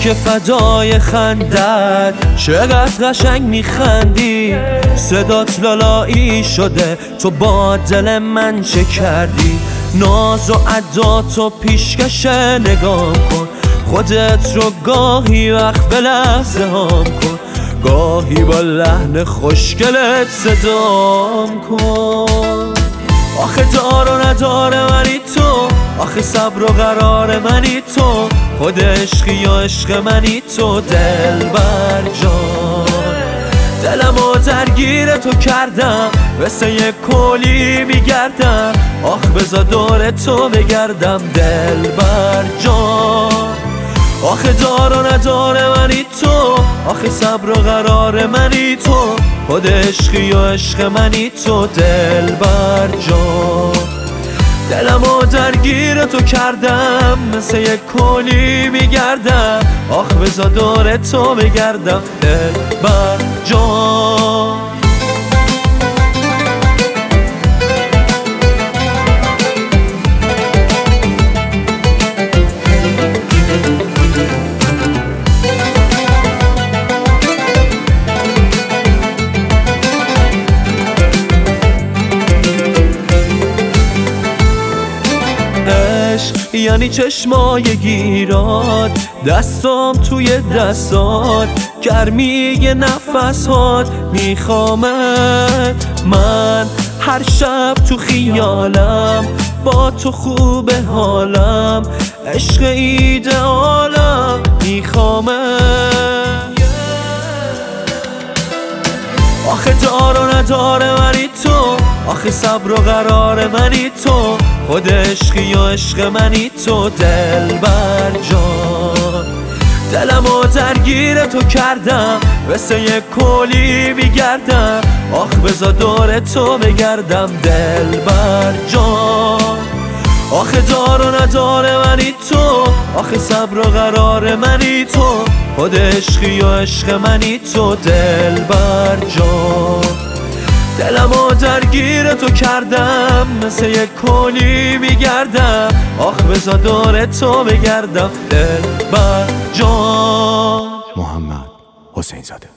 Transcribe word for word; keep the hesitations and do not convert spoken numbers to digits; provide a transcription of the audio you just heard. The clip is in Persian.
که فدای خندت، چقدر قشنگ میخندی، صدات لالایی شده، تو با دل من چه کردی؟ ناز و عدات و پیشکش نگام کن، خودت رو گاهی وقت به لحظه هم کن، گاهی با لحن خوشگلت صدام کن. آخه دار و نداره منی تو، آخه صبر و قرار منی تو، خود عشقی یا عشق منی تو دلبر جان. دلمو درگیر تو کردم، مثل یک کلی میگردم، آخ بذار دور تو بگردم دلبر جان. آخه دار و نداره منی تو، آخه صبر و قرار منی تو، خود عشقی و عشق منی تو دلبر جان. دلمو درگیر تو کردم، مثل یک کلی میگردم، آخ بذار دور تو بگردم دلبر جان. یعنی چشمای گیرات، دستام توی دستات، گرمی نفسات میخوامت. من هر شب تو خیالم، با تو خوب حالم، عشق ایدئالم میخوامت. آخه دار و نداره منی تو، آخه صبر و قرار منی تو، خود عشقی یا عشق منی تو دلبر جان. دلمو درگیر تو کردم، مثل یک کلی میگردم، آخ بذار دور تو بگردم دلبر جان. آخه دار و نداره منی تو، آخه صبر و قرار منی تو، خود عشقی یا عشق منی تو دلبر جان. دلمو درگیر تو کردم، مثل یک کلی میگردم، آخ بذار دور تو بگردم دلبر جان. محمد حسین زاده.